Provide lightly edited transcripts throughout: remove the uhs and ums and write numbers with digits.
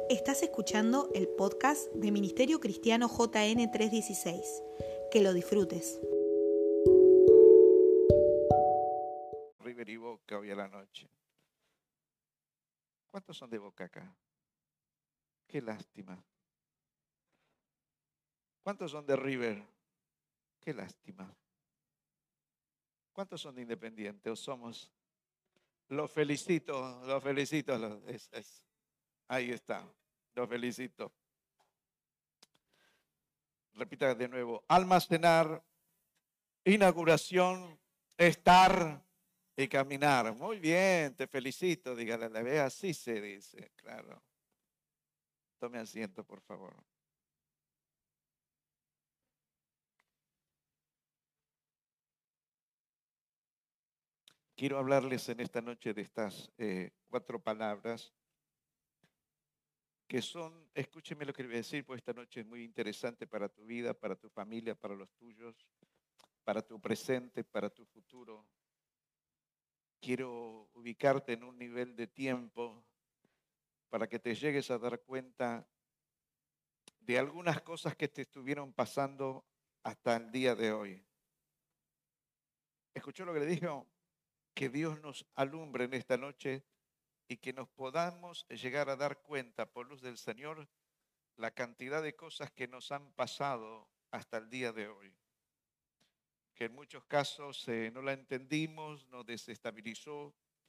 Estás escuchando el podcast de Ministerio Cristiano JN 316. Que lo disfrutes. River y Boca hoy a la noche. ¿Cuántos son de Boca acá? Qué lástima. ¿Cuántos son de River? Qué lástima. ¿Cuántos son de Independiente o somos? Los felicito. Ahí está, los felicito. Repita de nuevo. Almacenar, inauguración, estar y caminar. Muy bien, te felicito. Dígale, la ve así se dice, claro. Tome asiento, por favor. Quiero hablarles en esta noche de estas 4 palabras que son, escúcheme lo que le voy a decir, pues esta noche es muy interesante para tu vida, para tu familia, para los tuyos, para tu presente, para tu futuro. Quiero ubicarte en un nivel de tiempo para que te llegues a dar cuenta de algunas cosas que te estuvieron pasando hasta el día de hoy. ¿Escuchó lo que le dijo? Que Dios nos alumbre en esta noche y que nos podamos llegar a dar cuenta por luz del Señor la cantidad de cosas que nos han pasado hasta el día de hoy. Que en muchos casos no la entendimos, nos desestabilizó,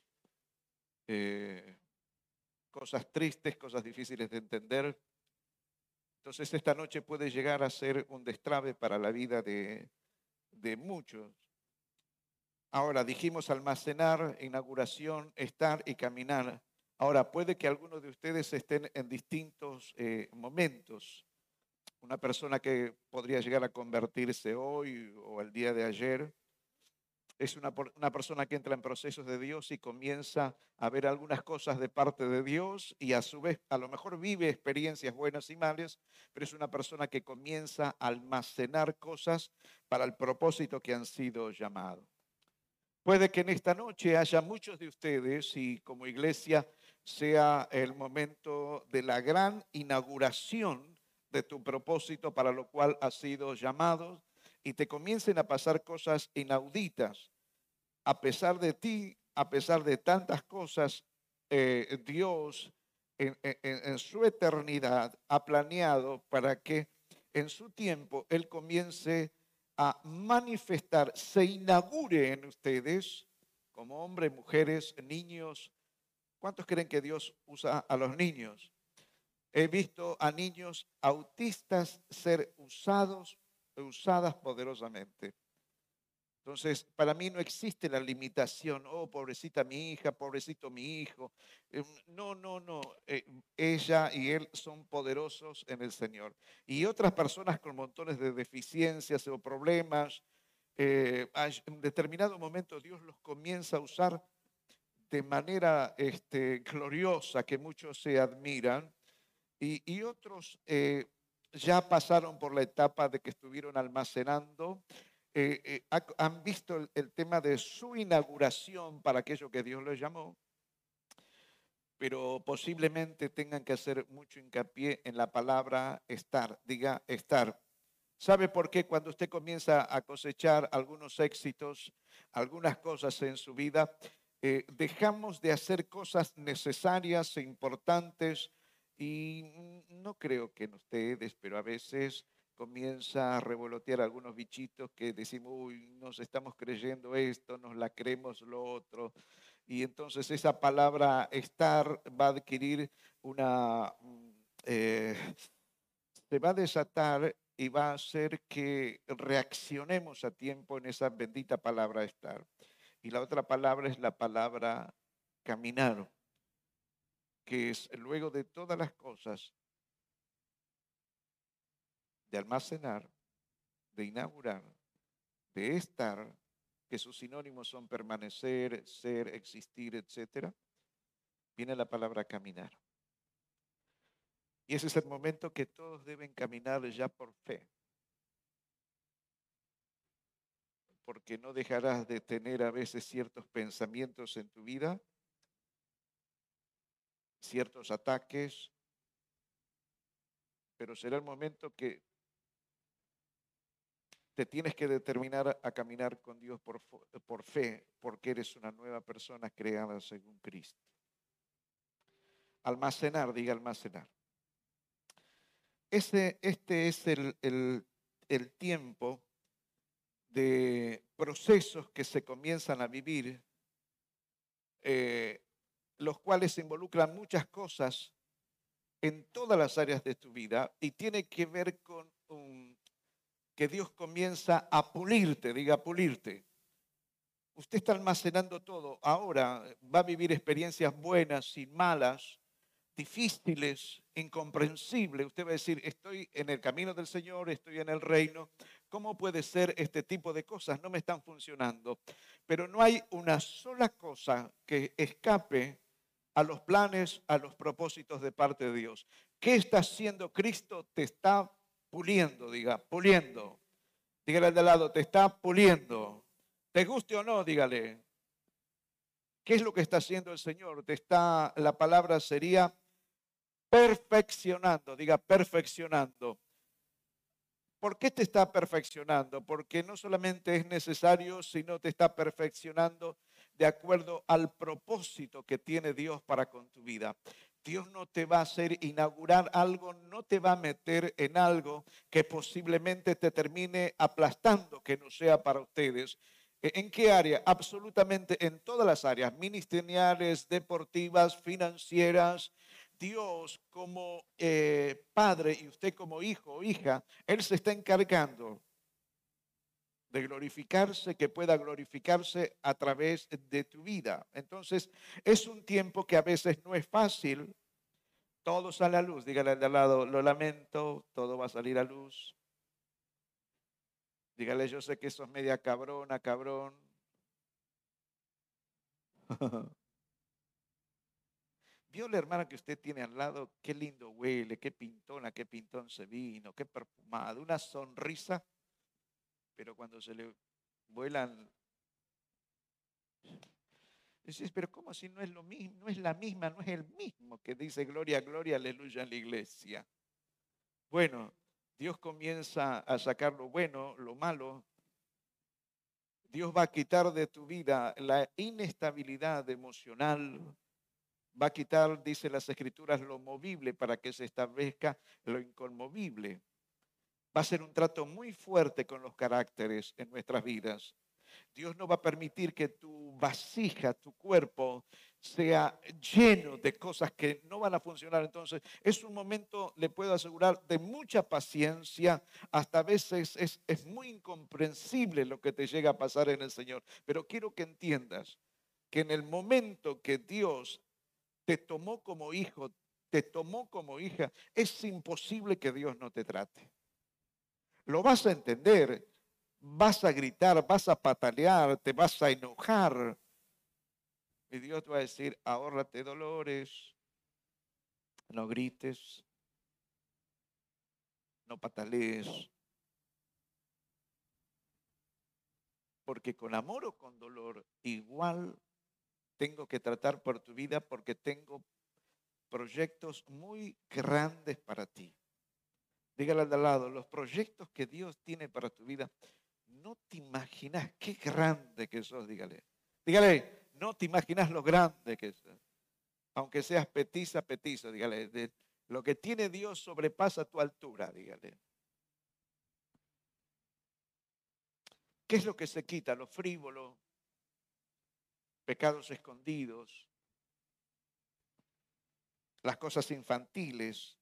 cosas tristes, cosas difíciles de entender. Entonces esta noche puede llegar a ser un destrabe para la vida de muchos. Ahora dijimos almacenar, inauguración, estar y caminar. Ahora puede que algunos de ustedes estén en distintos momentos. Una persona que podría llegar a convertirse hoy o el día de ayer es una persona que entra en procesos de Dios y comienza a ver algunas cosas de parte de Dios y a su vez a lo mejor vive experiencias buenas y malas, pero es una persona que comienza a almacenar cosas para el propósito que han sido llamados. Puede que en esta noche haya muchos de ustedes y como iglesia sea el momento de la gran inauguración de tu propósito para lo cual has sido llamado y te comiencen a pasar cosas inauditas. A pesar de ti, a pesar de tantas cosas, Dios en su eternidad ha planeado para que en su tiempo Él comience a manifestar, se inaugure en ustedes como hombres, mujeres, niños. ¿Cuántos creen que Dios usa a los niños? He visto a niños autistas ser usadas poderosamente. Entonces, para mí no existe la limitación, oh, pobrecita mi hija, pobrecito mi hijo. No, no, no. Ella y él son poderosos en el Señor. Y otras personas con montones de deficiencias o problemas, en determinado momento Dios los comienza a usar de manera gloriosa, que muchos se admiran, y otros ya pasaron por la etapa de que estuvieron almacenando, han visto el tema de su inauguración para aquello que Dios les llamó, pero posiblemente tengan que hacer mucho hincapié en la palabra estar. Diga estar. ¿Sabe por qué cuando usted comienza a cosechar algunos éxitos, algunas cosas en su vida, dejamos de hacer cosas necesarias e importantes? Y no creo que en ustedes, pero a veces comienza a revolotear algunos bichitos que decimos, uy, nos estamos creyendo esto, nos la creemos lo otro. Y entonces esa palabra estar va a adquirir eh, se va a desatar y va a hacer que reaccionemos a tiempo en esa bendita palabra estar. Y la otra palabra es la palabra caminar, que es luego de todas las cosas, de almacenar, de inaugurar, de estar, que sus sinónimos son permanecer, ser, existir, etcétera, viene la palabra caminar. Y ese es el momento que todos deben caminar ya por fe, porque no dejarás de tener a veces ciertos pensamientos en tu vida, ciertos ataques, pero será el momento que te tienes que determinar a caminar con Dios por fe, porque eres una nueva persona creada según Cristo. Almacenar, diga almacenar. Este es el tiempo de procesos que se comienzan a vivir, los cuales involucran muchas cosas en todas las áreas de tu vida y tiene que ver con que Dios comienza a pulirte, diga pulirte. Usted está almacenando todo. Ahora va a vivir experiencias buenas y malas, difíciles, incomprensibles. Usted va a decir, estoy en el camino del Señor, estoy en el reino. ¿Cómo puede ser este tipo de cosas? No me están funcionando. Pero no hay una sola cosa que escape a los planes, a los propósitos de parte de Dios. ¿Qué está haciendo Cristo? Te está puliendo, diga, puliendo. Dígale al de al lado, te está puliendo. Te guste o no, dígale. ¿Qué es lo que está haciendo el Señor? La palabra sería perfeccionando, diga perfeccionando. ¿Por qué te está perfeccionando? Porque no solamente es necesario, sino te está perfeccionando de acuerdo al propósito que tiene Dios para con tu vida. Dios no te va a hacer inaugurar algo, no te va a meter en algo que posiblemente te termine aplastando, que no sea para ustedes. ¿En qué área? Absolutamente en todas las áreas, ministeriales, deportivas, financieras. Dios como padre y usted como hijo o hija, Él se está encargando de glorificarse, que pueda glorificarse a través de tu vida. Entonces, es un tiempo que a veces no es fácil. Todo sale a luz. Dígale al de al lado, lo lamento, todo va a salir a luz. Dígale, yo sé que sos media cabrona, cabrón. ¿Vio la hermana que usted tiene al lado? Qué lindo huele, qué pintona, qué pintón se vino, qué perfumada, una sonrisa, pero cuando se le vuelan, decís, pero ¿cómo si no es lo mismo, no es la misma, no es el mismo que dice gloria, gloria, aleluya en la iglesia? Bueno, Dios comienza a sacar lo bueno, lo malo. Dios va a quitar de tu vida la inestabilidad emocional, va a quitar, dice las Escrituras, lo movible para que se establezca lo inconmovible. Va a ser un trato muy fuerte con los caracteres en nuestras vidas. Dios no va a permitir que tu vasija, tu cuerpo, sea lleno de cosas que no van a funcionar. Entonces, es un momento, le puedo asegurar, de mucha paciencia. Hasta a veces es muy incomprensible lo que te llega a pasar en el Señor. Pero quiero que entiendas que en el momento que Dios te tomó como hijo, te tomó como hija, es imposible que Dios no te trate. Lo vas a entender, vas a gritar, vas a patalear, te vas a enojar. Y Dios te va a decir, ahórrate dolores, no grites, no patalees. Porque con amor o con dolor, igual tengo que tratar por tu vida porque tengo proyectos muy grandes para ti. Dígale al de al lado, los proyectos que Dios tiene para tu vida, no te imaginas qué grande que sos, dígale. Dígale, no te imaginas lo grande que sos. Aunque seas petiza, petizo, dígale. Lo que tiene Dios sobrepasa tu altura, dígale. ¿Qué es lo que se quita? Lo frívolo, pecados escondidos, las cosas infantiles.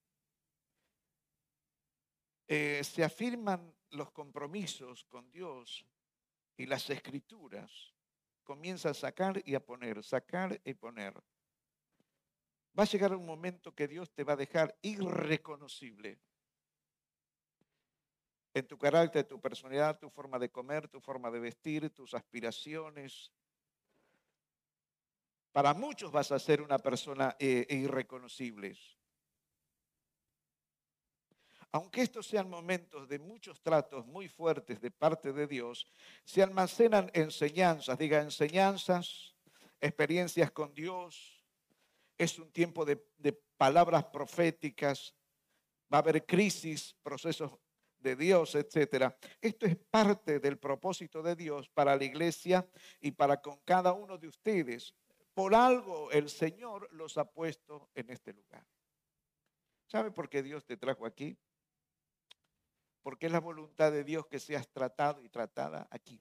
Se afirman los compromisos con Dios y las escrituras. Comienza a sacar y a poner, sacar y poner. Va a llegar un momento que Dios te va a dejar irreconocible en tu carácter, tu personalidad, tu forma de comer, tu forma de vestir, tus aspiraciones. Para muchos vas a ser una persona irreconocible. Aunque estos sean momentos de muchos tratos muy fuertes de parte de Dios, se almacenan enseñanzas, diga enseñanzas, experiencias con Dios. Es un tiempo de palabras proféticas, Va a haber crisis, procesos de Dios, etcétera. Esto es parte del propósito de Dios para la iglesia y para con cada uno de ustedes. Por algo el Señor los ha puesto en este lugar. ¿Sabe por qué Dios te trajo aquí? Porque es la voluntad de Dios que seas tratado y tratada aquí.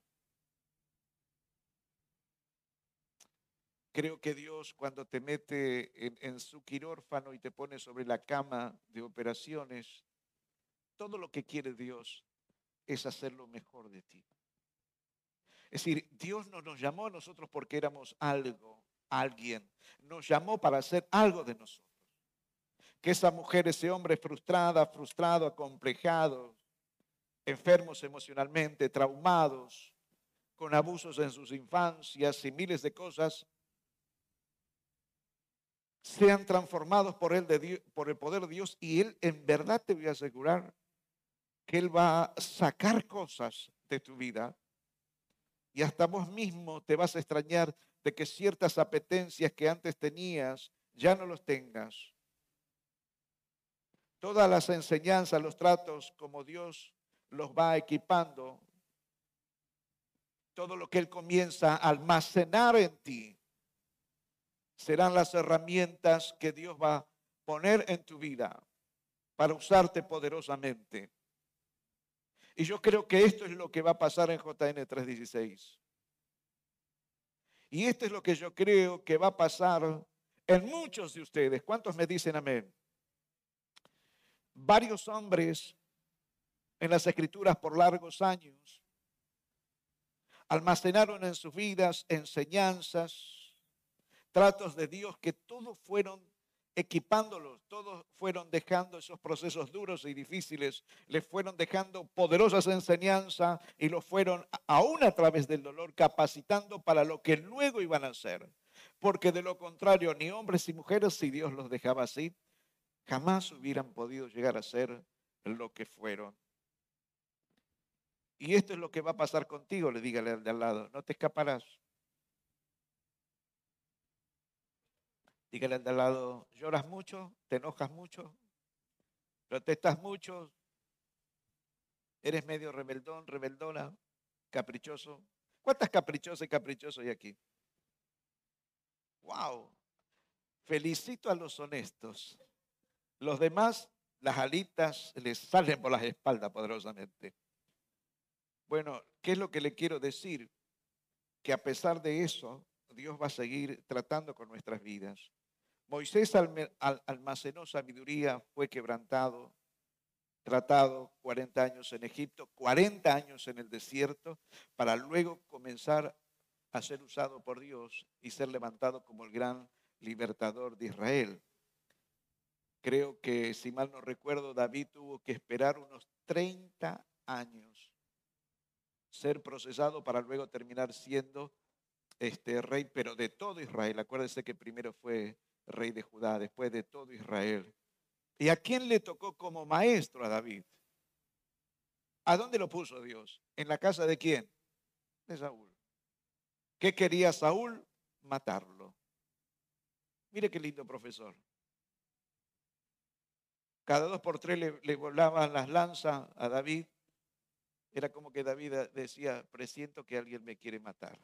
Creo que Dios, cuando te mete en su quirófano y te pone sobre la cama de operaciones, todo lo que quiere Dios es hacer lo mejor de ti. Es decir, Dios no nos llamó a nosotros porque éramos algo, alguien. Nos llamó para hacer algo de nosotros. Que esa mujer, ese hombre frustrado, acomplejado, enfermos emocionalmente, traumados, con abusos en sus infancias y miles de cosas, sean transformados por él por el poder de Dios, y Él, en verdad te voy a asegurar que Él va a sacar cosas de tu vida y hasta vos mismo te vas a extrañar de que ciertas apetencias que antes tenías ya no los tengas. Todas las enseñanzas, los tratos, como Dios los va equipando, todo lo que Él comienza a almacenar en ti, serán las herramientas que Dios va a poner en tu vida para usarte poderosamente. Y yo creo que esto es lo que va a pasar en JN 3:16. Y esto es lo que yo creo que va a pasar en muchos de ustedes. ¿Cuántos me dicen amén? Varios hombres en las Escrituras por largos años almacenaron en sus vidas enseñanzas, tratos de Dios que todos fueron equipándolos, todos fueron dejando esos procesos duros y difíciles, les fueron dejando poderosas enseñanzas y los fueron, aún a través del dolor, capacitando para lo que luego iban a hacer. Porque de lo contrario, ni hombres ni mujeres, si Dios los dejaba así, jamás hubieran podido llegar a ser lo que fueron. Y esto es lo que va a pasar contigo, le dígale al de al lado, no te escaparás. Dígale al de al lado, lloras mucho, te enojas mucho, protestas mucho, eres medio rebeldón, rebeldona, caprichoso. ¿Cuántas caprichosas y caprichosos hay aquí? ¡Wow! Felicito a los honestos. Los demás, las alitas les salen por las espaldas poderosamente. Bueno, ¿qué es lo que le quiero decir? Que a pesar de eso, Dios va a seguir tratando con nuestras vidas. Moisés almacenó sabiduría, fue quebrantado, tratado 40 años en Egipto, 40 años en el desierto, para luego comenzar a ser usado por Dios y ser levantado como el gran libertador de Israel. Creo que, si mal no recuerdo, David tuvo que esperar unos 30 años ser procesado para luego terminar siendo rey, pero de todo Israel. Acuérdense que primero fue rey de Judá, después de todo Israel. ¿Y a quién le tocó como maestro a David? ¿A dónde lo puso Dios? ¿En la casa de quién? De Saúl. ¿Qué quería Saúl? Matarlo. Mire qué lindo profesor. Cada 2 por 3 le volaban las lanzas a David. Era como que David decía, presiento que alguien me quiere matar.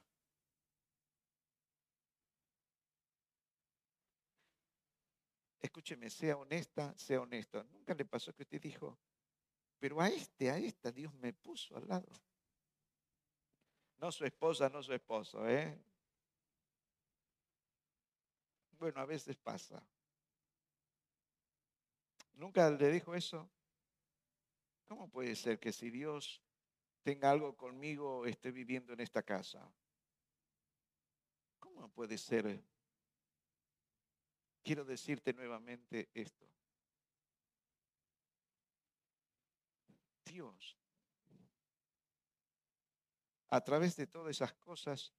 Escúcheme, sea honesta, sea honesto. ¿Nunca le pasó que usted dijo, pero a esta Dios me puso al lado? No su esposa, no su esposo, ¿eh? Bueno, a veces pasa. ¿Nunca le dijo eso? ¿Cómo puede ser que si Dios tenga algo conmigo, esté viviendo en esta casa? ¿Cómo puede ser? Quiero decirte nuevamente esto. Dios, a través de todas esas cosas,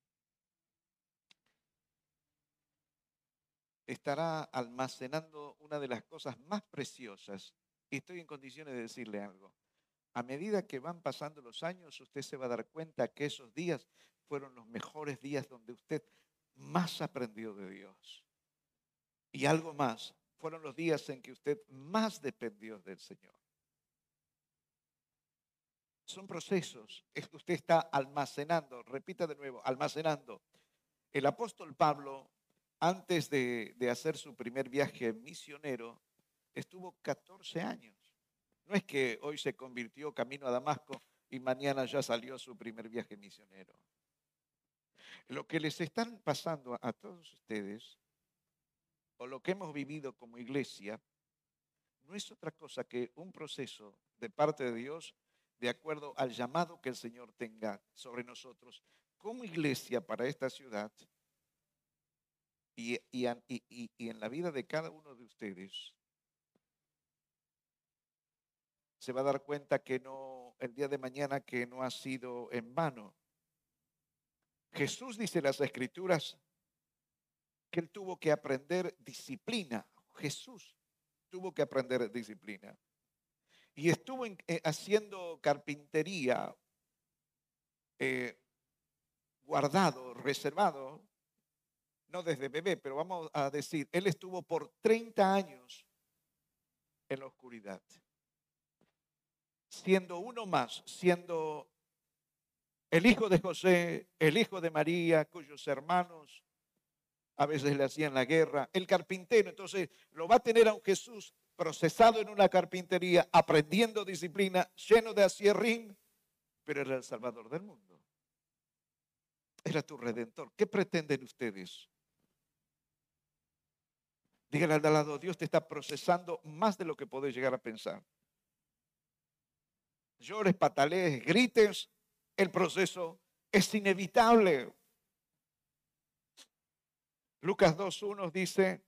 estará almacenando una de las cosas más preciosas. Y estoy en condiciones de decirle algo. A medida que van pasando los años, usted se va a dar cuenta que esos días fueron los mejores días donde usted más aprendió de Dios. Y algo más, fueron los días en que usted más dependió del Señor? Son procesos. Usted está almacenando, repita de nuevo, almacenando. El apóstol Pablo, antes de hacer su primer viaje misionero, estuvo 14 años. No es que hoy se convirtió camino a Damasco y mañana ya salió a su primer viaje misionero. Lo que les están pasando a todos ustedes, o lo que hemos vivido como iglesia, no es otra cosa que un proceso de parte de Dios de acuerdo al llamado que el Señor tenga sobre nosotros como iglesia para esta ciudad y en la vida de cada uno de ustedes. Se va a dar cuenta que no, el día de mañana, que no ha sido en vano. Jesús dice en las Escrituras que él tuvo que aprender disciplina. Jesús tuvo que aprender disciplina. Y estuvo haciendo carpintería, guardado, reservado, no desde bebé, pero vamos a decir, él estuvo por 30 años en la oscuridad. Siendo uno más, siendo el hijo de José, el hijo de María, cuyos hermanos a veces le hacían la guerra, el carpintero. Entonces lo va a tener a un Jesús procesado en una carpintería, aprendiendo disciplina, lleno de acierrín, pero era el Salvador del mundo. Era tu Redentor. ¿Qué pretenden ustedes? Dígale al de al lado, Dios te está procesando más de lo que podés llegar a pensar. Llores, patalees, grites, el proceso es inevitable. Lucas 2:1 dice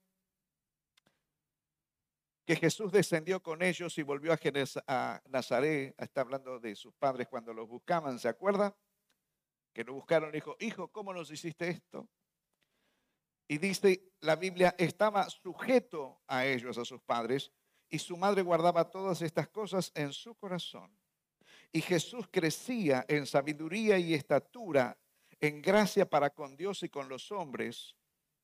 que Jesús descendió con ellos y volvió a Nazaret. Está hablando de sus padres cuando los buscaban, ¿se acuerda? Que lo buscaron y dijo, hijo, ¿cómo nos hiciste esto? Y dice la Biblia, estaba sujeto a ellos, a sus padres, y su madre guardaba todas estas cosas en su corazón. Y Jesús crecía en sabiduría y estatura, en gracia para con Dios y con los hombres.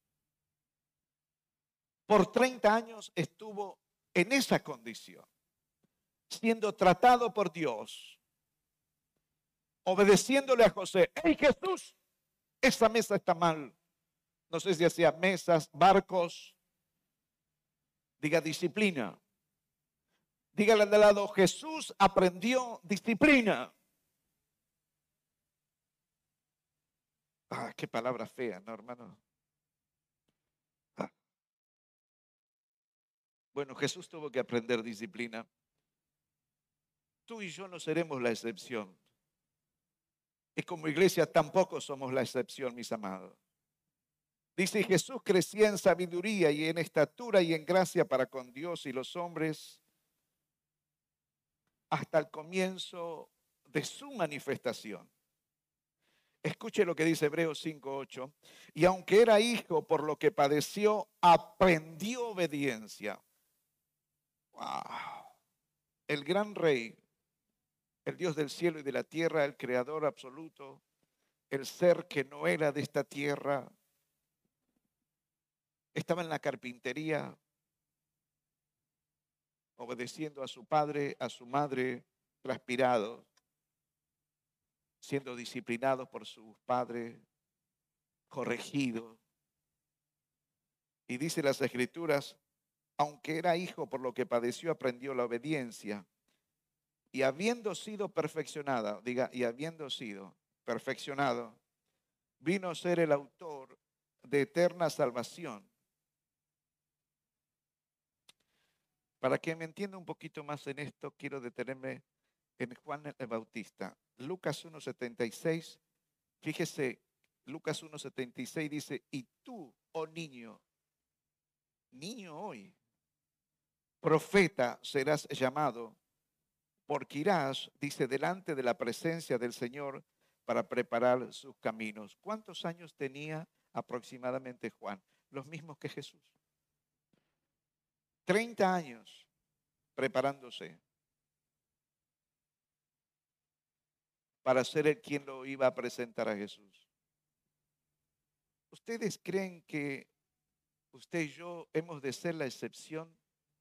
Por 30 años estuvo en esa condición, siendo tratado por Dios, obedeciéndole a José. ¡Hey, Jesús! Esa mesa está mal. No sé si hacía mesas, barcos. Diga disciplina. Dígale al de lado, Jesús aprendió disciplina. Ah, qué palabra fea, ¿no, hermano? Ah. Bueno, Jesús tuvo que aprender disciplina. Tú y yo no seremos la excepción. Y como iglesia tampoco somos la excepción, mis amados. Dice, Jesús crecía en sabiduría y en estatura y en gracia para con Dios y los hombres hasta el comienzo de su manifestación. Escuche lo que dice Hebreos 5:8. Y aunque era hijo, por lo que padeció, aprendió obediencia. Wow. El gran rey, el Dios del cielo y de la tierra, el creador absoluto, el ser que no era de esta tierra, estaba en la carpintería, obedeciendo a su padre, a su madre, transpirados, siendo disciplinados por sus padres, corregidos. Y dice las Escrituras, aunque era hijo, por lo que padeció, aprendió la obediencia. Y habiendo sido perfeccionada, diga, y habiendo sido perfeccionado, vino a ser el autor de eterna salvación. Para que me entienda un poquito más en esto, quiero detenerme en Juan el Bautista. Lucas 1:76, fíjese, Lucas 1:76 dice, y tú, oh niño, niño hoy, profeta serás llamado, porque irás, dice, delante de la presencia del Señor para preparar sus caminos. ¿Cuántos años tenía aproximadamente Juan? Los mismos que Jesús. 30 años preparándose para ser el quien lo iba a presentar a Jesús. ¿Ustedes creen que usted y yo hemos de ser la excepción.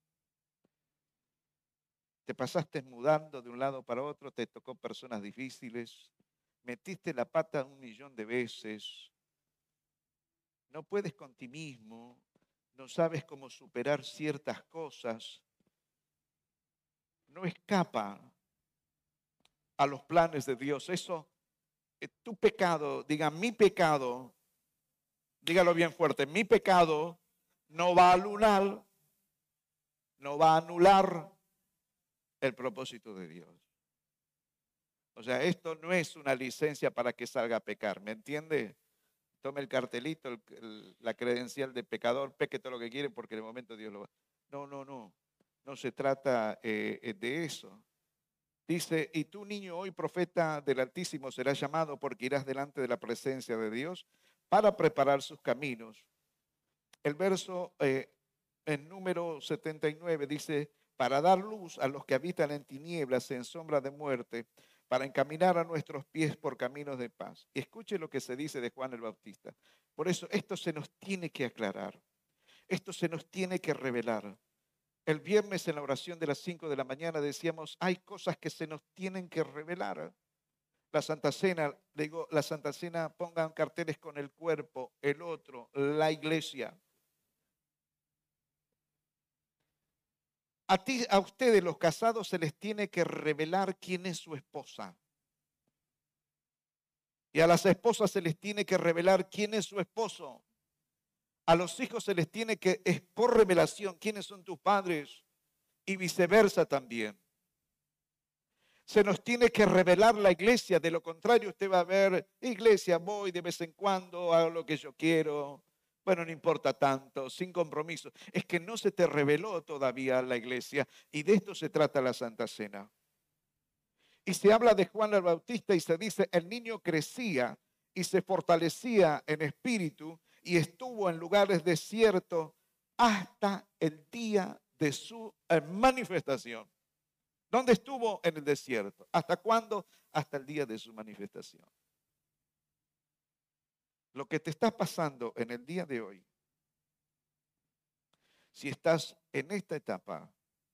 Te pasaste mudando de un lado para otro, te tocó personas difíciles, metiste la pata 1.000.000 de veces, no puedes con ti mismo, no sabes cómo superar ciertas cosas, no escapa a los planes de Dios. Eso, tu pecado, diga mi pecado, dígalo bien fuerte, mi pecado no va a anular el propósito de Dios. O sea, esto no es una licencia para que salga a pecar, ¿me entiende? Tome el cartelito, la credencial de pecador, peque todo lo que quiere porque en el momento Dios lo va. No se trata de eso. Dice, y tú niño hoy profeta del Altísimo serás llamado porque irás delante de la presencia de Dios para preparar sus caminos. El verso en número 79 dice, para dar luz a los que habitan en tinieblas, en sombra de muerte, para encaminar a nuestros pies por caminos de paz. Y escuche lo que se dice de Juan el Bautista. Por eso esto se nos tiene que aclarar, esto se nos tiene que revelar. El viernes en la oración de las 5 de la mañana decíamos, hay cosas que se nos tienen que revelar. La Santa Cena, digo, la Santa Cena pongan carteles con el cuerpo, el otro, la iglesia. A ustedes los casados se les tiene que revelar quién es su esposa. Y a las esposas se les tiene que revelar quién es su esposo. A los hijos se les tiene que, es por revelación, quiénes son tus padres. Y viceversa también. Se nos tiene que revelar la iglesia, de lo contrario usted va a ver, iglesia, voy de vez en cuando, hago lo que yo quiero. Bueno, no importa tanto, sin compromiso. Es que no se te reveló todavía la iglesia y de esto se trata la Santa Cena. Y se habla de Juan el Bautista y se dice, el niño crecía y se fortalecía en espíritu y estuvo en lugares desiertos hasta el día de su manifestación. ¿Dónde estuvo? En el desierto. ¿Hasta cuándo? Hasta el día de su manifestación. Lo que te está pasando en el día de hoy, si estás en esta etapa,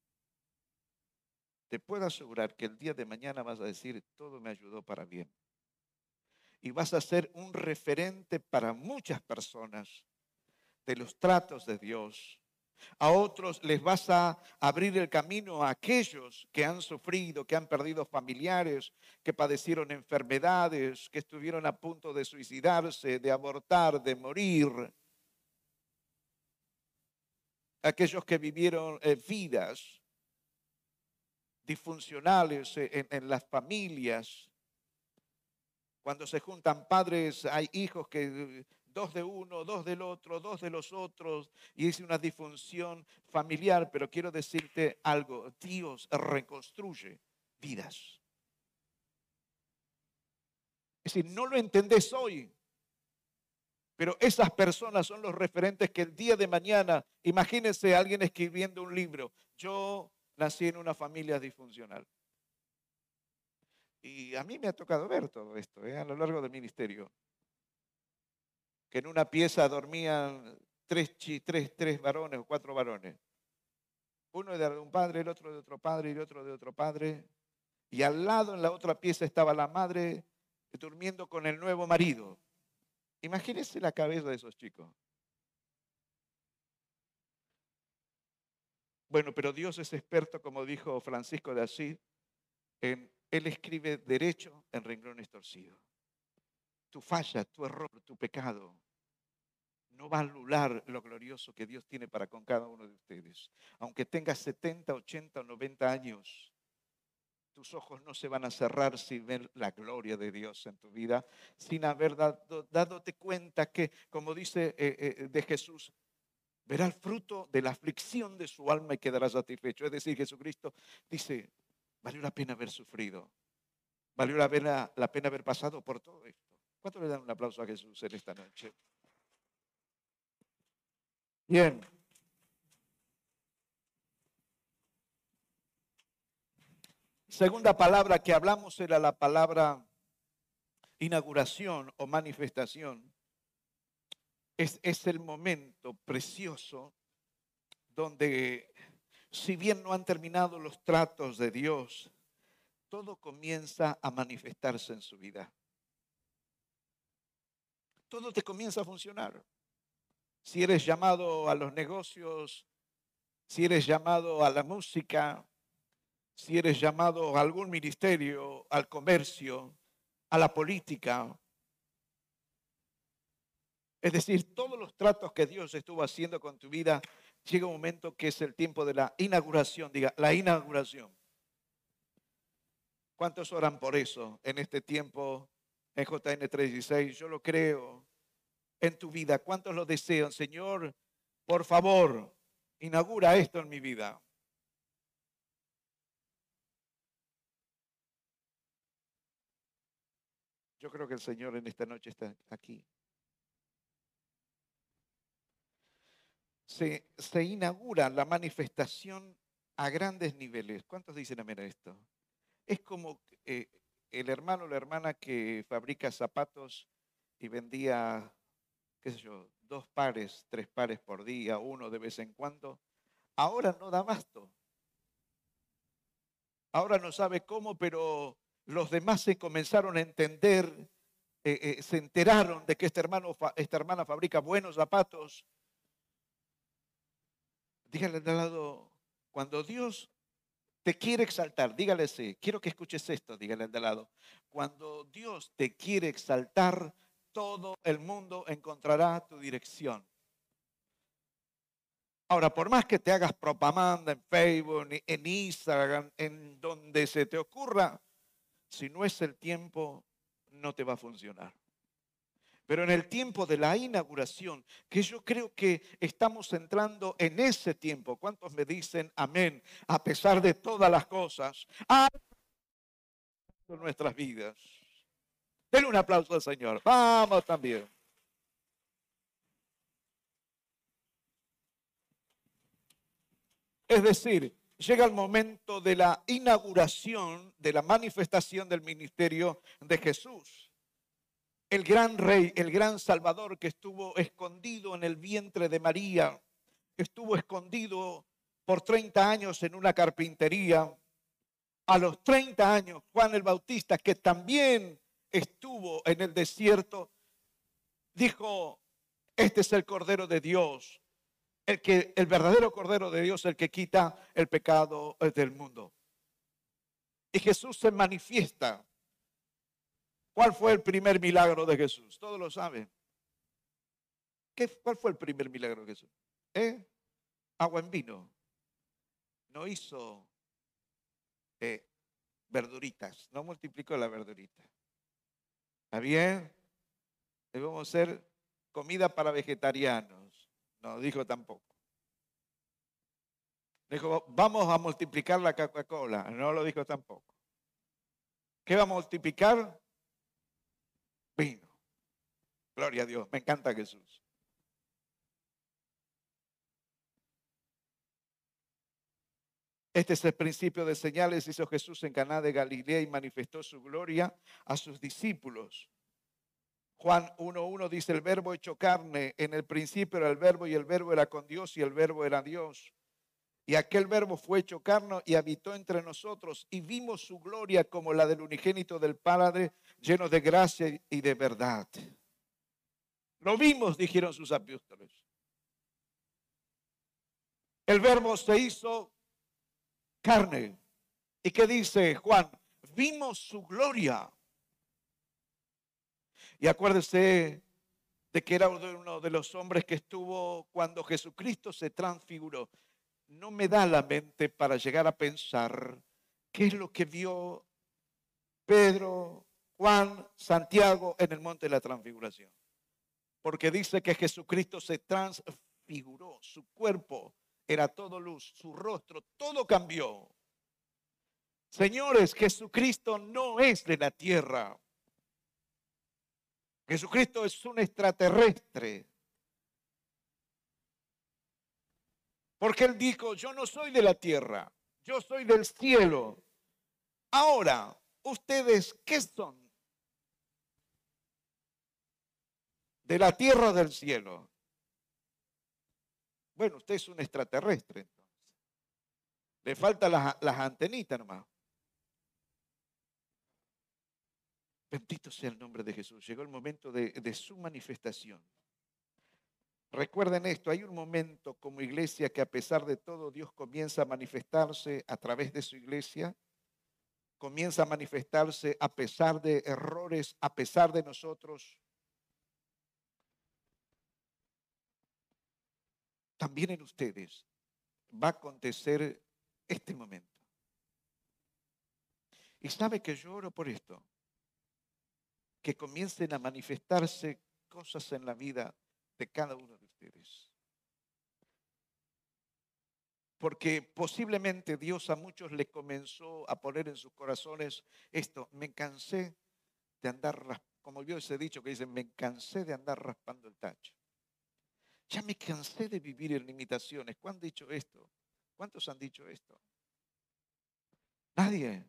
te puedo asegurar que el día de mañana vas a decir, todo me ayudó para bien. Y vas a ser un referente para muchas personas de los tratos de Dios. A otros les vas a abrir el camino a aquellos que han sufrido, que han perdido familiares, que padecieron enfermedades, que estuvieron a punto de suicidarse, de abortar, de morir. Aquellos que vivieron vidas disfuncionales en las familias. Cuando se juntan padres, hay hijos que dos de uno, dos del otro, dos de los otros, y es una disfunción familiar. Pero quiero decirte algo, Dios reconstruye vidas. Es decir, no lo entendés hoy, pero esas personas son los referentes que el día de mañana, imagínense a alguien escribiendo un libro, yo nací en una familia disfuncional. Y a mí me ha tocado ver todo esto a lo largo del ministerio. Que en una pieza dormían tres varones o 4 varones. Uno de un padre, el otro de otro padre y el otro de otro padre. Y al lado en la otra pieza estaba la madre durmiendo con el nuevo marido. Imagínense la cabeza de esos chicos. Bueno, pero Dios es experto, como dijo Francisco de Asís, Él escribe derecho en renglones torcidos. Tu falla, tu error, tu pecado no va a anular lo glorioso que Dios tiene para con cada uno de ustedes. Aunque tengas 70, 80 o 90 años, tus ojos no se van a cerrar sin ver la gloria de Dios en tu vida, sin haber dándote cuenta que, como dice de Jesús, verá el fruto de la aflicción de su alma y quedará satisfecho. Es decir, Jesucristo dice, valió la pena haber sufrido, valió la pena haber pasado por todo esto. ¿Cuánto le dan un aplauso a Jesús en esta noche? Bien. Segunda palabra que hablamos era la palabra inauguración o manifestación. es el momento precioso donde, si bien no han terminado los tratos de Dios, todo comienza a manifestarse en su vida. Todo te comienza a funcionar. Si eres llamado a los negocios, si eres llamado a la música, si eres llamado a algún ministerio, al comercio, a la política. Es decir, todos los tratos que Dios estuvo haciendo con tu vida, llega un momento que es el tiempo de la inauguración. Diga, la inauguración. ¿Cuántos oran por eso en este tiempo en JN 3:16? Yo lo creo en tu vida. ¿Cuántos lo desean? Señor, por favor, inaugura esto en mi vida. Yo creo que el Señor en esta noche está aquí. Se inaugura la manifestación a grandes niveles. ¿Cuántos dicen amén a esto? Es como el hermano o la hermana que fabrica zapatos y vendía, qué sé yo, 2 pares, 3 pares por día, uno de vez en cuando. Ahora no da abasto. Ahora no sabe cómo, pero los demás se comenzaron a entender, se enteraron de que esta hermana fabrica buenos zapatos. Dígale al lado, cuando Dios te quiere exaltar, dígale sí, quiero que escuches esto, dígale al de lado. Cuando Dios te quiere exaltar, todo el mundo encontrará tu dirección. Ahora, por más que te hagas propaganda en Facebook, en Instagram, en donde se te ocurra, si no es el tiempo, no te va a funcionar. Pero en el tiempo de la inauguración, que yo creo que estamos entrando en ese tiempo. ¿Cuántos me dicen amén? A pesar de todas las cosas, en nuestras vidas. Denle un aplauso al Señor. Vamos también. Es decir, llega el momento de la inauguración, de la manifestación del ministerio de Jesús. El gran rey, el gran salvador que estuvo escondido en el vientre de María, estuvo escondido por 30 años en una carpintería. A los 30 años, Juan el Bautista, que también estuvo en el desierto, dijo, este es el Cordero de Dios, el verdadero Cordero de Dios, el que quita el pecado del mundo. Y Jesús se manifiesta. ¿Cuál fue el primer milagro de Jesús? Todos lo saben. ¿Cuál fue el primer milagro de Jesús? Agua en vino. No hizo verduritas, no multiplicó la verdurita. ¿Está bien? Debemos ser comida para vegetarianos. No dijo tampoco. Dijo, vamos a multiplicar la Coca-Cola. No lo dijo tampoco. ¿Qué va a multiplicar? Vino. Gloria a Dios. Me encanta Jesús. Este es el principio de señales, hizo Jesús en Caná de Galilea y manifestó su gloria a sus discípulos. Juan 1:1 dice, el verbo hecho carne, en el principio era el verbo y el verbo era con Dios y el verbo era Dios. Y aquel verbo fue hecho carne y habitó entre nosotros y vimos su gloria como la del unigénito del Padre, lleno de gracia y de verdad. Lo vimos, dijeron sus apóstoles. El verbo se hizo carne. ¿Y qué dice Juan? Vimos su gloria. Y acuérdese de que era uno de los hombres que estuvo cuando Jesucristo se transfiguró. No me da la mente para llegar a pensar qué es lo que vio Pedro, Juan, Santiago en el monte de la transfiguración. Porque dice que Jesucristo se transfiguró, su cuerpo era todo luz, su rostro, todo cambió. Señores, Jesucristo no es de la tierra. Jesucristo es un extraterrestre. Porque Él dijo, yo no soy de la tierra, yo soy del cielo. Ahora, ¿ustedes qué son? de la tierra o del cielo. Bueno, usted es un extraterrestre entonces. Le faltan las antenitas nomás. Bendito sea el nombre de Jesús. Llegó el momento de su manifestación. Recuerden esto, hay un momento como iglesia que a pesar de todo Dios comienza a manifestarse a través de su iglesia, comienza a manifestarse a pesar de errores, a pesar de nosotros. También en ustedes va a acontecer este momento. Y sabe que yo oro por esto, que comiencen a manifestarse cosas en la vida de cada uno de ustedes. Porque posiblemente Dios a muchos le comenzó a poner en sus corazones esto: me cansé de andar, como yo ese dicho que dice, me cansé de andar raspando el tacho. Ya me cansé de vivir en limitaciones. ¿Cuándo han dicho esto? ¿Cuántos han dicho esto? Nadie.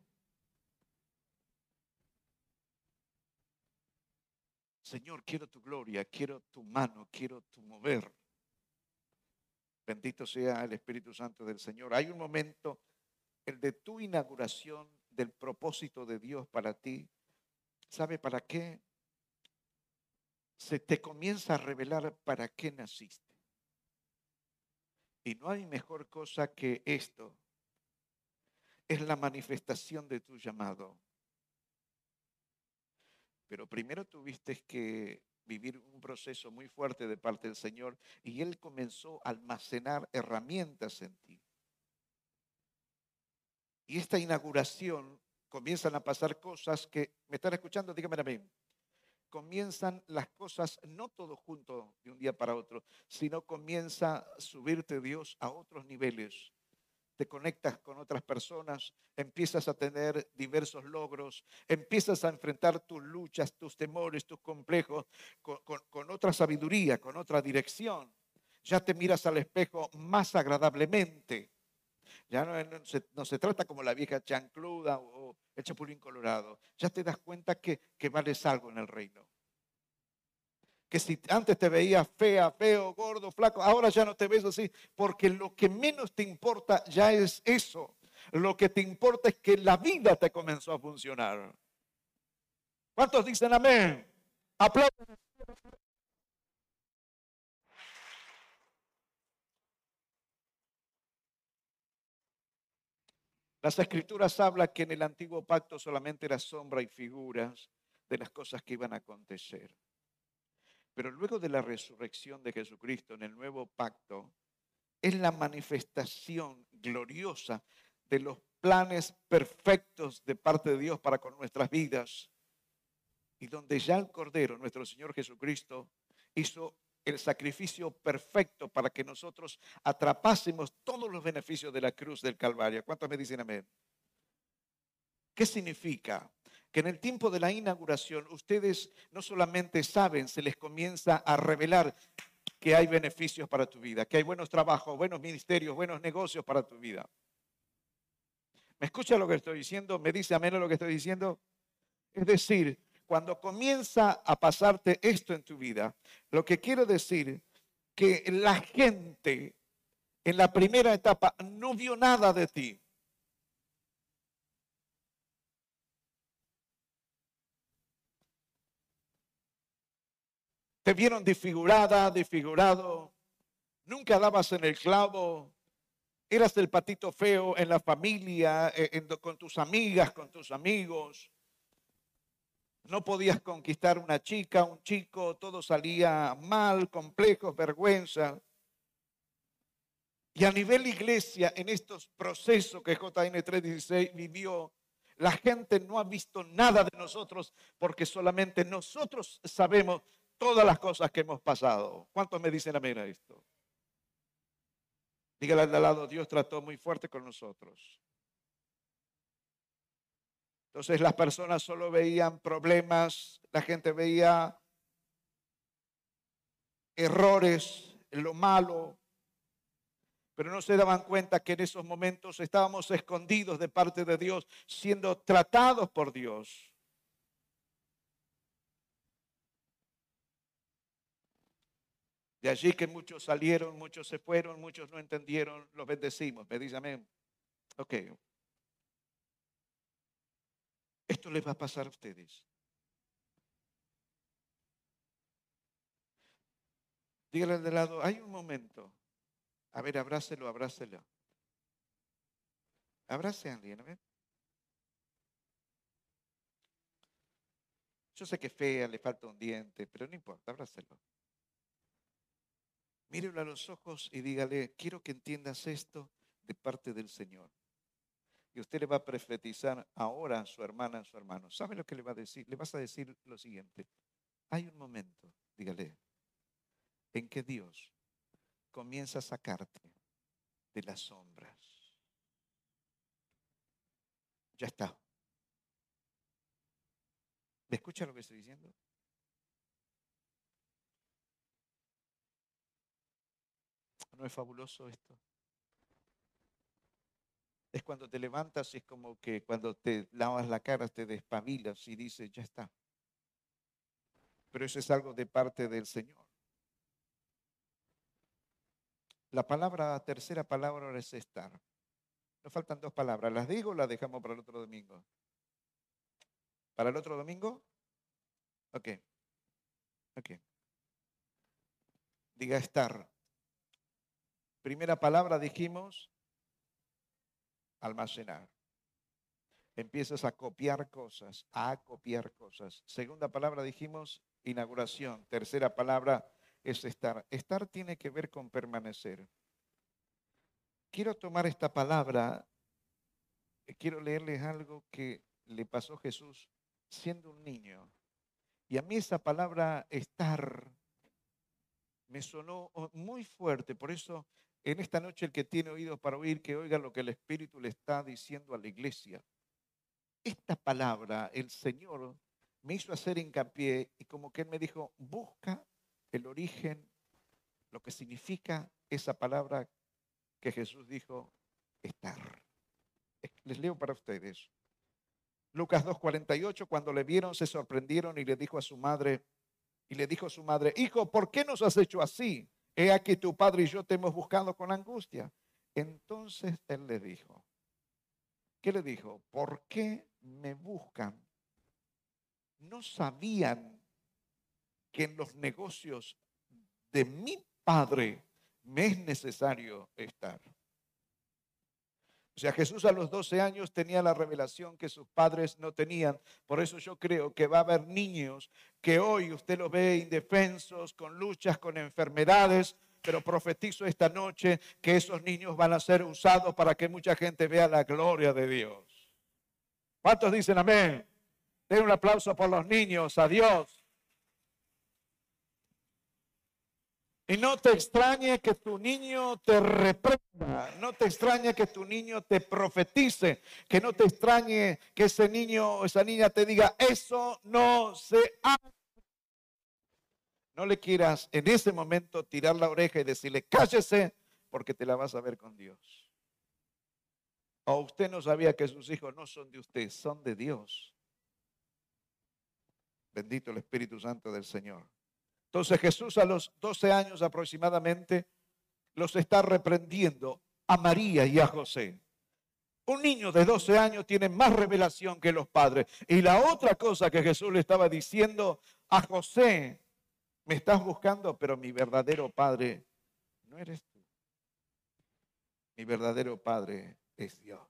Señor, quiero tu gloria, quiero tu mano, quiero tu mover. Bendito sea el Espíritu Santo del Señor. Hay un momento, el de tu inauguración del propósito de Dios para ti. ¿Sabe para qué? Se te comienza a revelar para qué naciste. Y no hay mejor cosa que esto. Es la manifestación de tu llamado. Pero primero tuviste que vivir un proceso muy fuerte de parte del Señor y Él comenzó a almacenar herramientas en ti. Y esta inauguración comienzan a pasar cosas que, ¿me están escuchando? Dígame amén. Comienzan las cosas no todo junto de un día para otro, sino comienza a subirte Dios a otros niveles. Te conectas con otras personas, empiezas a tener diversos logros, empiezas a enfrentar tus luchas, tus temores, tus complejos con otra sabiduría, con otra dirección. Ya te miras al espejo más agradablemente. Ya no se trata como la vieja chancluda o el chapulín colorado. Ya te das cuenta que vales algo en el reino. Que si antes te veías fea, feo, gordo, flaco, ahora ya no te ves así, porque lo que menos te importa ya es eso. Lo que te importa es que la vida te comenzó a funcionar. ¿Cuántos dicen amén? Aplausos. Las Escrituras hablan que en el antiguo pacto solamente era sombra y figuras de las cosas que iban a acontecer. Pero luego de la resurrección de Jesucristo en el nuevo pacto, es la manifestación gloriosa de los planes perfectos de parte de Dios para con nuestras vidas. Y donde ya el Cordero, nuestro Señor Jesucristo, hizo el sacrificio perfecto para que nosotros atrapásemos todos los beneficios de la cruz del Calvario. ¿Cuántos me dicen amén? ¿Qué significa? Que en el tiempo de la inauguración ustedes no solamente saben, se les comienza a revelar que hay beneficios para tu vida, que hay buenos trabajos, buenos ministerios, buenos negocios para tu vida. ¿Me escucha lo que estoy diciendo? ¿Me dice amén lo que estoy diciendo? Es decir, cuando comienza a pasarte esto en tu vida, lo que quiero decir que la gente en la primera etapa no vio nada de ti. Te vieron desfigurada, desfigurado, nunca dabas en el clavo, eras el patito feo en la familia, con tus amigas, con tus amigos. No podías conquistar una chica, un chico, todo salía mal, complejos, vergüenza. Y a nivel iglesia, en estos procesos que JN 316 vivió, la gente no ha visto nada de nosotros porque solamente nosotros sabemos todas las cosas que hemos pasado. ¿Cuántos me dicen amén a esto? Dígale al de al lado, Dios trató muy fuerte con nosotros. Entonces las personas solo veían problemas, la gente veía errores, lo malo, pero no se daban cuenta que en esos momentos estábamos escondidos de parte de Dios, siendo tratados por Dios. De allí que muchos salieron, muchos se fueron, muchos no entendieron, los bendecimos. Me dice amén. Ok. Esto les va a pasar a ustedes. Dígale al de lado, hay un momento. A ver, abrácelo, abrácelo. Abrace a alguien, a ver. Yo sé que es fea, le falta un diente, pero no importa, abrácelo. Mírelo a los ojos y dígale, quiero que entiendas esto de parte del Señor. Y usted le va a profetizar ahora a su hermana, a su hermano. ¿Sabe lo que le va a decir? Le vas a decir lo siguiente. Hay un momento, dígale, en que Dios comienza a sacarte de las sombras. Ya está. ¿Me escucha lo que estoy diciendo? ¿No es fabuloso esto? Es cuando te levantas y es como que cuando te lavas la cara te despabilas y dices, ya está. Pero eso es algo de parte del Señor. La tercera palabra ahora es estar. Nos faltan 2 palabras. ¿Las digo o las dejamos para el otro domingo? ¿Para el otro domingo? Ok. Ok. Diga estar. Primera palabra dijimos, almacenar. Empiezas a copiar cosas, a copiar cosas. Segunda palabra dijimos, inauguración. Tercera palabra es estar. Estar tiene que ver con permanecer. Quiero tomar esta palabra, quiero leerles algo que le pasó a Jesús siendo un niño. Y a mí esa palabra estar me sonó muy fuerte. Por eso en esta noche el que tiene oídos para oír, que oiga lo que el Espíritu le está diciendo a la iglesia. Esta palabra, el Señor me hizo hacer hincapié y como que Él me dijo, busca el origen, lo que significa esa palabra que Jesús dijo, estar. Les leo para ustedes. Lucas 2:48, cuando le vieron se sorprendieron y le dijo a su madre, hijo, ¿por qué nos has hecho así? He aquí tu padre y yo te hemos buscado con angustia. Entonces Él le dijo, ¿qué le dijo? ¿Por qué me buscan? ¿No sabían que en los negocios de mi Padre me es necesario estar? O sea, Jesús a los 12 años tenía la revelación que sus padres no tenían. Por eso yo creo que va a haber niños que hoy usted los ve indefensos, con luchas, con enfermedades, pero profetizo esta noche que esos niños van a ser usados para que mucha gente vea la gloria de Dios. ¿Cuántos dicen amén? Den un aplauso por los niños, a Dios. Y no te extrañe que tu niño te reprenda, no te extrañe que tu niño te profetice, que no te extrañe que ese niño o esa niña te diga, eso no se hace. No le quieras en ese momento tirar la oreja y decirle, cállese, porque te la vas a ver con Dios. O usted no sabía que sus hijos no son de usted, son de Dios. Bendito el Espíritu Santo del Señor. Entonces Jesús a los 12 años aproximadamente los está reprendiendo a María y a José. Un niño de 12 años tiene más revelación que los padres. Y la otra cosa que Jesús le estaba diciendo a José, me estás buscando, pero mi verdadero padre no eres tú. Mi verdadero padre es Dios.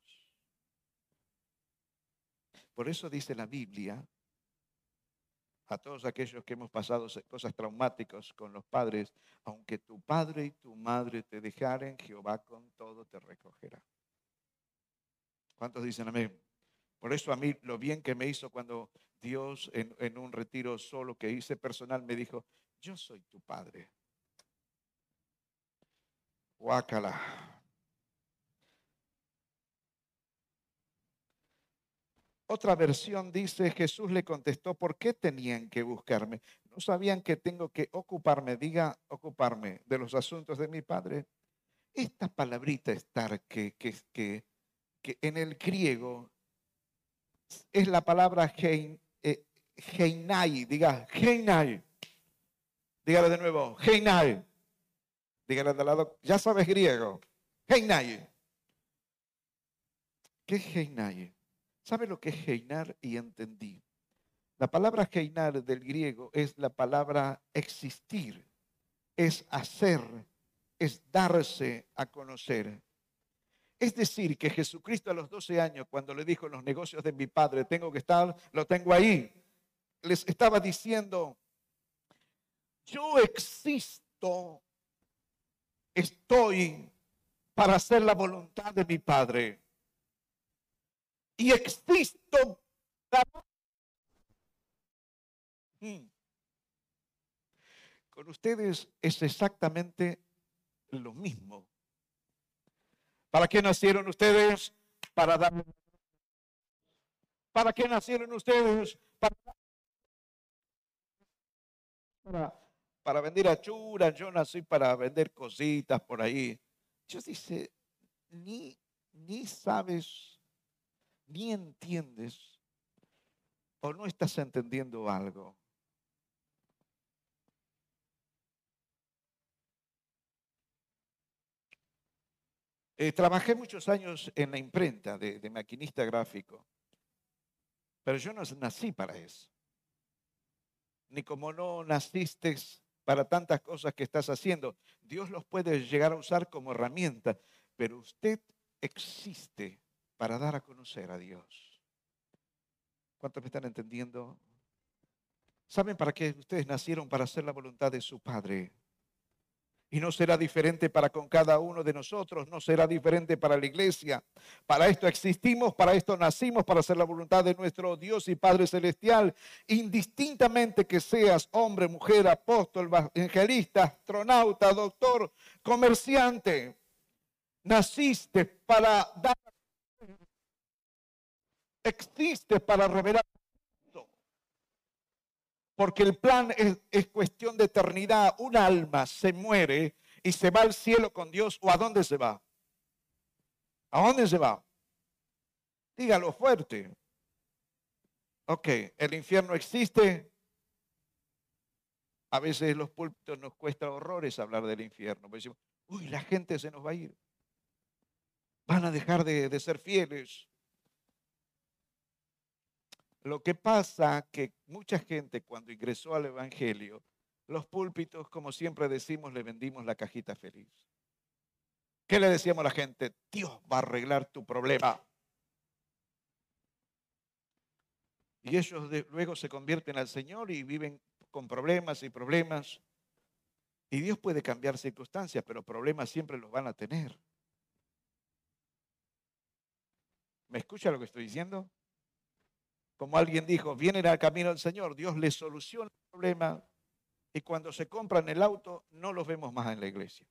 Por eso dice la Biblia, a todos aquellos que hemos pasado cosas traumáticas con los padres, aunque tu padre y tu madre te dejaren, Jehová con todo te recogerá. ¿Cuántos dicen amén? Por eso a mí lo bien que me hizo cuando Dios en un retiro solo que hice personal me dijo, yo soy tu padre. Guácala. Otra versión dice, Jesús le contestó, ¿por qué tenían que buscarme? ¿No sabían que tengo que ocuparme, diga ocuparme de los asuntos de mi Padre? Esta palabrita estar que en el griego es la palabra heinai, diga heinai. Dígalo de nuevo, heinai. Dígale al de al lado, ya sabes griego. Heinaye. ¿Qué es heinaye? ¿Sabe lo que es heinar? Y entendí. La palabra heinar del griego es la palabra existir, es hacer, es darse a conocer. Es decir, que Jesucristo a los 12 años, cuando le dijo en los negocios de mi padre, tengo que estar, lo tengo ahí. Les estaba diciendo, yo existo, estoy para hacer la voluntad de mi padre. Y existo para... Con ustedes es exactamente lo mismo. ¿Para qué nacieron ustedes? Para dar. ¿Para qué nacieron ustedes? Para vender achuras. Yo nací para vender cositas por ahí. Dios dice, ni sabes, ni entiendes, o no estás entendiendo algo. Trabajé muchos años en la imprenta de maquinista gráfico, pero yo no nací para eso. Ni como no naciste para tantas cosas que estás haciendo. Dios los puede llegar a usar como herramienta, pero usted existe para dar a conocer a Dios. ¿Cuántos me están entendiendo? ¿Saben para qué ustedes nacieron? Para hacer la voluntad de su Padre. Y no será diferente para con cada uno de nosotros, no será diferente para la iglesia. Para esto existimos, para esto nacimos, para hacer la voluntad de nuestro Dios y Padre Celestial. Indistintamente que seas hombre, mujer, apóstol, evangelista, astronauta, doctor, comerciante, naciste para dar, existes para revelar. Porque el plan es cuestión de eternidad. Un alma se muere y se va al cielo con Dios. ¿O a dónde se va? ¿A dónde se va? Dígalo fuerte. Ok, el infierno existe. A veces en los púlpitos nos cuesta horrores hablar del infierno. Porque decimos, uy, la gente se nos va a ir. Van a dejar de ser fieles. Lo que pasa que mucha gente cuando ingresó al Evangelio, los púlpitos, como siempre decimos, le vendimos la cajita feliz. ¿Qué le decíamos a la gente? Dios va a arreglar tu problema. Y ellos luego se convierten al Señor y viven con problemas y problemas. Y Dios puede cambiar circunstancias, pero problemas siempre los van a tener. ¿Me escucha lo que estoy diciendo? Como alguien dijo, vienen al camino del Señor, Dios les soluciona el problema y cuando se compran el auto no los vemos más en la iglesia.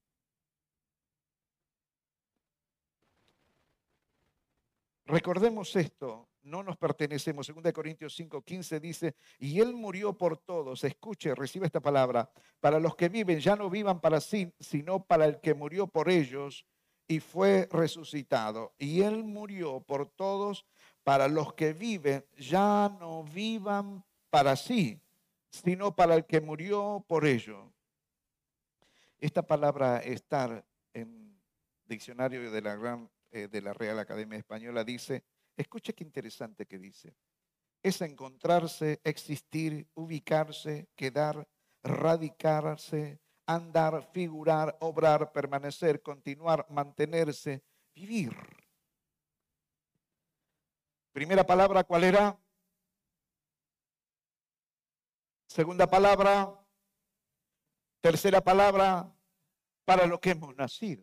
Recordemos esto, no nos pertenecemos. 2 Corintios 5:15 dice, y Él murió por todos. Escuche, recibe esta palabra. Para los que viven, ya no vivan para sí, sino para el que murió por ellos y fue resucitado. Y Él murió por todos. Para los que viven, ya no vivan para sí, sino para el que murió por ellos. Esta palabra estar en diccionario de la Real Academia Española dice, escuche qué interesante que dice, es encontrarse, existir, ubicarse, quedar, radicarse, andar, figurar, obrar, permanecer, continuar, mantenerse, vivir. Primera palabra, ¿cuál era? Segunda palabra, tercera palabra, para lo que hemos nacido.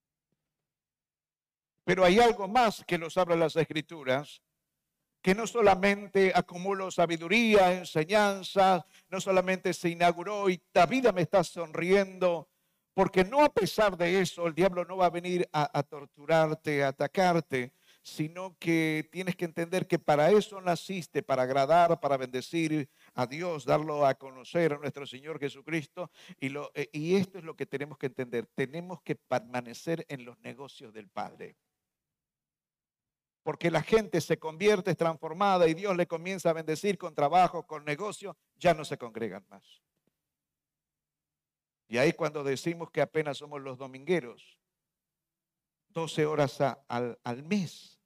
Pero hay algo más que nos hablan las Escrituras, que no solamente acumuló sabiduría, enseñanza, no solamente se inauguró y la vida me está sonriendo, porque no a pesar de eso el diablo no va a venir a torturarte, a atacarte, sino que tienes que entender que para eso naciste, para agradar, para bendecir a Dios, darlo a conocer a nuestro Señor Jesucristo. Y esto es lo que tenemos que entender, tenemos que permanecer en los negocios del Padre. Porque la gente se convierte, es transformada y Dios le comienza a bendecir con trabajo, con negocio, ya no se congregan más. Y ahí cuando decimos que apenas somos los domingueros, 12 horas al mes.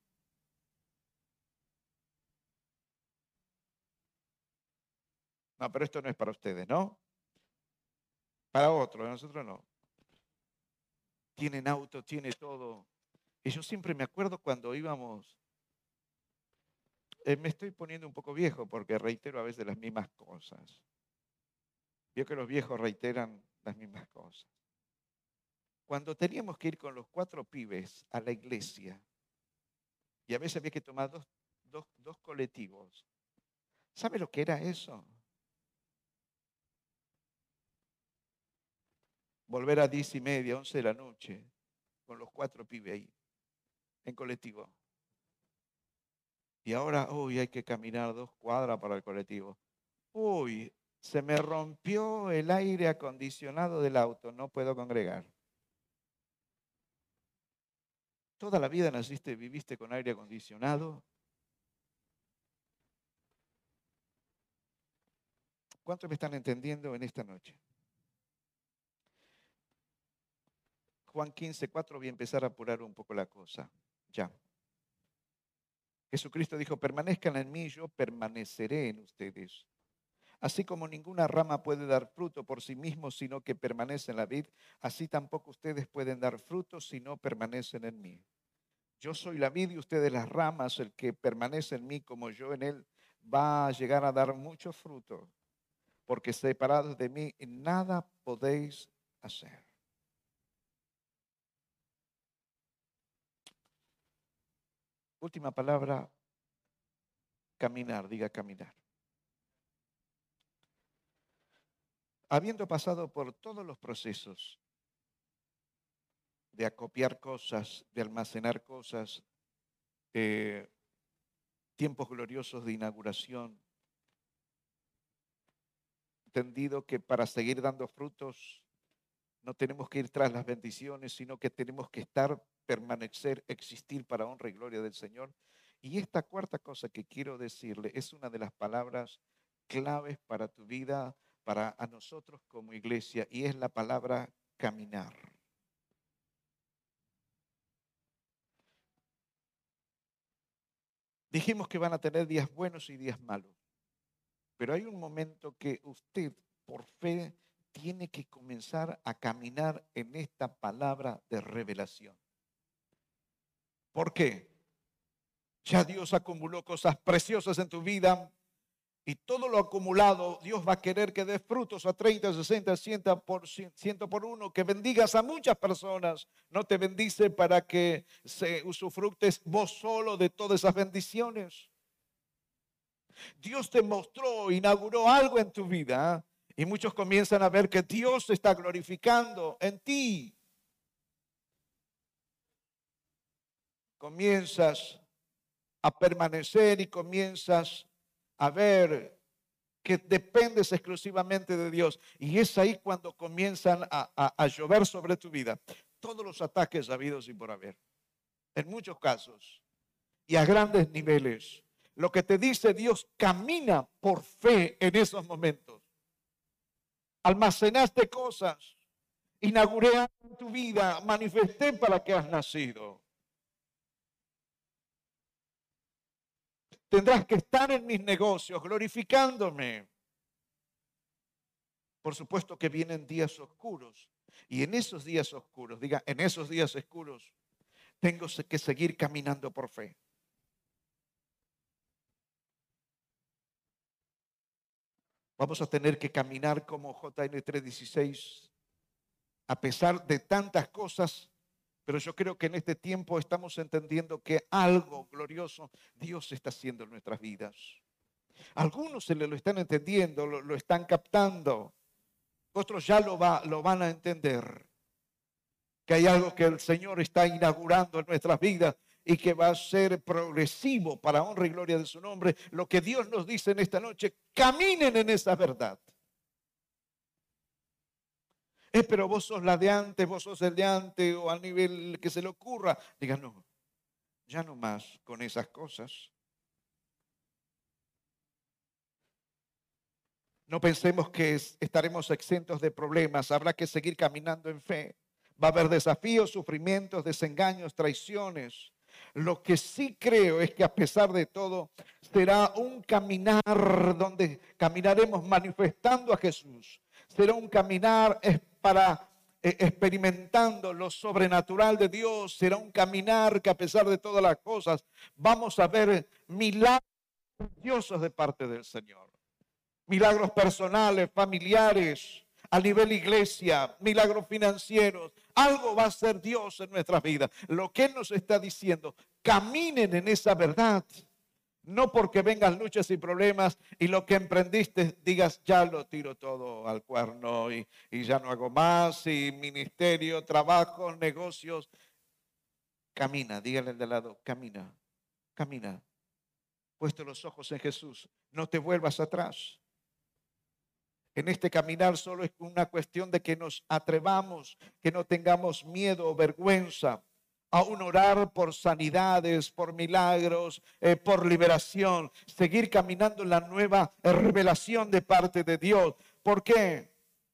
No, pero esto no es para ustedes, ¿no? Para otros, nosotros no. Tienen auto, tiene todo. Y yo siempre me acuerdo cuando íbamos, me estoy poniendo un poco viejo porque reitero a veces las mismas cosas. Veo que los viejos reiteran las mismas cosas. Cuando teníamos que ir con los 4 pibes a la iglesia, y a veces había que tomar dos colectivos. ¿Sabe lo que era eso? Volver a 10:30, 11 de la noche, con los 4 pibes ahí, en colectivo. Y ahora, uy, hay que caminar 2 cuadras para el colectivo. Uy, se me rompió el aire acondicionado del auto, no puedo congregar. Toda la vida naciste, viviste con aire acondicionado. ¿Cuántos me están entendiendo en esta noche? Juan 15:4, voy a empezar a apurar un poco la cosa. Ya. Jesucristo dijo, permanezcan en mí, yo permaneceré en ustedes. Así como ninguna rama puede dar fruto por sí mismo, sino que permanece en la vid, así tampoco ustedes pueden dar fruto si no permanecen en mí. Yo soy la vid y ustedes las ramas, el que permanece en mí como yo en él, va a llegar a dar mucho fruto, porque separados de mí nada podéis hacer. Última palabra, caminar, diga caminar. Habiendo pasado por todos los procesos de acopiar cosas, de almacenar cosas, tiempos gloriosos de inauguración, entendido que para seguir dando frutos no tenemos que ir tras las bendiciones, sino que tenemos que estar, permanecer, existir para honra y gloria del Señor. Y esta cuarta cosa que quiero decirle es una de las palabras claves para tu vida, para a nosotros como iglesia, y es la palabra caminar. Dijimos que van a tener días buenos y días malos, pero hay un momento que usted, por fe, tiene que comenzar a caminar en esta palabra de revelación. ¿Por qué? Ya Dios acumuló cosas preciosas en tu vida y todo lo acumulado Dios va a querer que des frutos a 30, 60, 100 por uno, que bendigas a muchas personas. No te bendice para que se usufructes vos solo de todas esas bendiciones. Dios te mostró, inauguró algo en tu vida y muchos comienzan a ver que Dios se está glorificando en ti. Comienzas a permanecer y comienzas a ver que dependes exclusivamente de Dios. Y es ahí cuando comienzan a llover sobre tu vida todos los ataques habidos y por haber. En muchos casos y a grandes niveles. Lo que te dice Dios, camina por fe en esos momentos. Almacenaste cosas, inauguré en tu vida, manifesté para que has nacido. Tendrás que estar en mis negocios, glorificándome. Por supuesto que vienen días oscuros. Y en esos días oscuros, diga, en esos días oscuros, tengo que seguir caminando por fe. Vamos a tener que caminar como JN 3:16, a pesar de tantas cosas, pero yo creo que en este tiempo estamos entendiendo que algo glorioso Dios está haciendo en nuestras vidas. Algunos se lo están entendiendo, lo están captando, otros ya lo van a entender. Que hay algo que el Señor está inaugurando en nuestras vidas y que va a ser progresivo para honra y gloria de su nombre. Lo que Dios nos dice en esta noche, caminen en esa verdad. Pero vos sos la de antes, vos sos el de antes, o al nivel que se le ocurra. Diga, no, ya no más con esas cosas. No pensemos que estaremos exentos de problemas. Habrá que seguir caminando en fe. Va a haber desafíos, sufrimientos, desengaños, traiciones. Lo que sí creo es que a pesar de todo, será un caminar donde caminaremos manifestando a Jesús. Será un caminar para experimentando lo sobrenatural de Dios. Será un caminar que a pesar de todas las cosas, vamos a ver milagros preciosos de parte del Señor. Milagros personales, familiares, a nivel iglesia, milagros financieros. Algo va a ser Dios en nuestras vidas. Lo que Él nos está diciendo, caminen en esa verdad. No porque vengan luchas y problemas y lo que emprendiste digas, ya lo tiro todo al cuerno y ya no hago más, y ministerio, trabajo, negocios. Camina, dígale al de lado, camina, camina. Puesto los ojos en Jesús, no te vuelvas atrás. En este caminar solo es una cuestión de que nos atrevamos, que no tengamos miedo o vergüenza. Aún orar por sanidades, por milagros, por liberación. Seguir caminando en la nueva revelación de parte de Dios. ¿Por qué?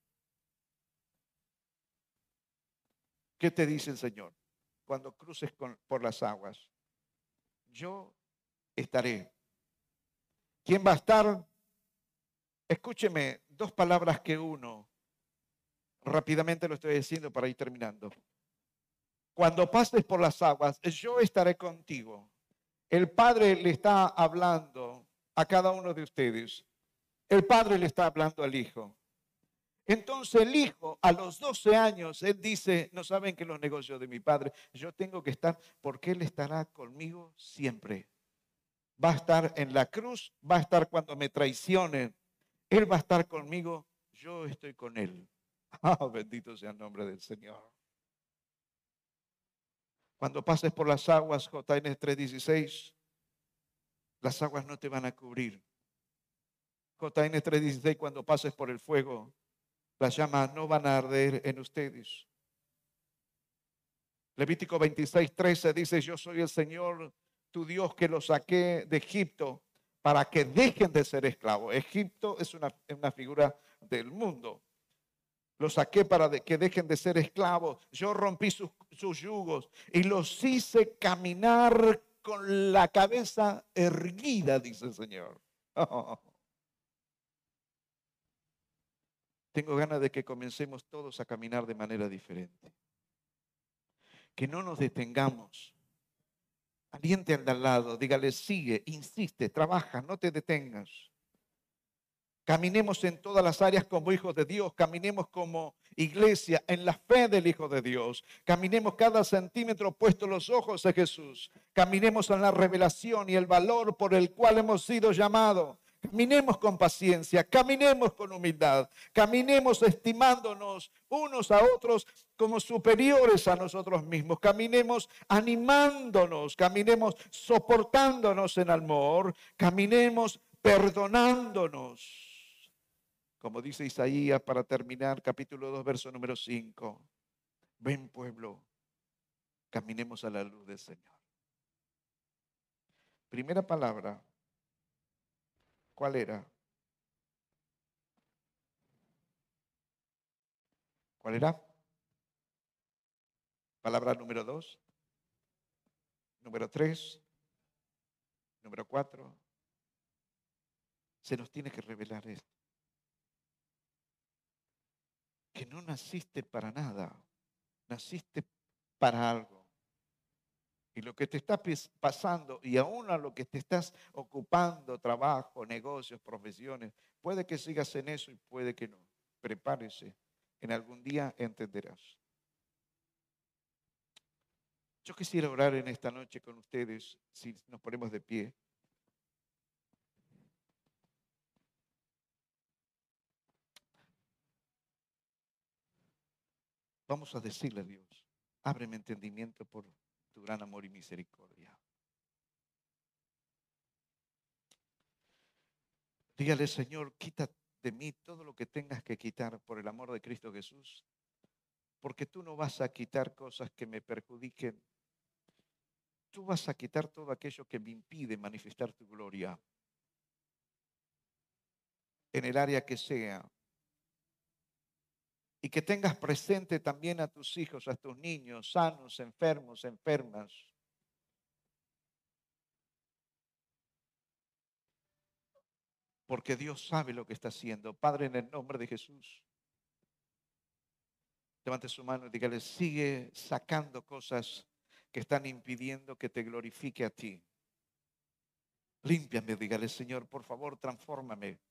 ¿Qué te dice el Señor? Cuando cruces por las aguas, yo estaré. ¿Quién va a estar? Escúcheme, dos palabras que uno. Rápidamente lo estoy diciendo para ir terminando. Cuando pases por las aguas, yo estaré contigo. El Padre le está hablando a cada uno de ustedes. El Padre le está hablando al Hijo. Entonces el Hijo, a los 12 años, él dice, no saben que los negocios de mi Padre, yo tengo que estar, porque Él estará conmigo siempre. Va a estar en la cruz, va a estar cuando me traicionen. Él va a estar conmigo, yo estoy con Él. Bendito sea el nombre del Señor. Cuando pases por las aguas, JN 3:16, las aguas no te van a cubrir. JN 3:16, cuando pases por el fuego, las llamas no van a arder en ustedes. Levítico 26:13 dice, yo soy el Señor, tu Dios, que los saqué de Egipto para que dejen de ser esclavos. Egipto es una figura del mundo. Los saqué para que dejen de ser esclavos. Yo rompí sus yugos y los hice caminar con la cabeza erguida, dice el Señor. Tengo ganas de que comencemos todos a caminar de manera diferente. Que no nos detengamos. Aliente al de al lado, dígale, sigue, insiste, trabaja, no te detengas. Caminemos en todas las áreas como hijos de Dios. Caminemos como iglesia en la fe del Hijo de Dios. Caminemos cada centímetro puesto los ojos a Jesús. Caminemos en la revelación y el valor por el cual hemos sido llamados. Caminemos con paciencia, caminemos con humildad, caminemos estimándonos unos a otros como superiores a nosotros mismos. Caminemos animándonos, caminemos soportándonos en amor, caminemos perdonándonos. Como dice Isaías para terminar, capítulo 2, verso número 5. Ven, pueblo, caminemos a la luz del Señor. Primera palabra, ¿cuál era? ¿Cuál era? Palabra número 2, número 3, número 4. Se nos tiene que revelar esto. Que no naciste para nada, naciste para algo. Y lo que te está pasando y aún a lo que te estás ocupando, trabajo, negocios, profesiones, puede que sigas en eso y puede que no. Prepárese, en algún día entenderás. Yo quisiera orar en esta noche con ustedes, si nos ponemos de pie. Vamos a decirle a Dios, ábreme entendimiento por tu gran amor y misericordia. Dígale, Señor, quita de mí todo lo que tengas que quitar por el amor de Cristo Jesús, porque tú no vas a quitar cosas que me perjudiquen. Tú vas a quitar todo aquello que me impide manifestar tu gloria. en el área que sea. Y que tengas presente también a tus hijos, a tus niños, sanos, enfermos, enfermas. Porque Dios sabe lo que está haciendo. Padre, en el nombre de Jesús, levante su mano y dígale, sigue sacando cosas que están impidiendo que te glorifique a ti. Límpiame, dígale, Señor, por favor, transfórmame.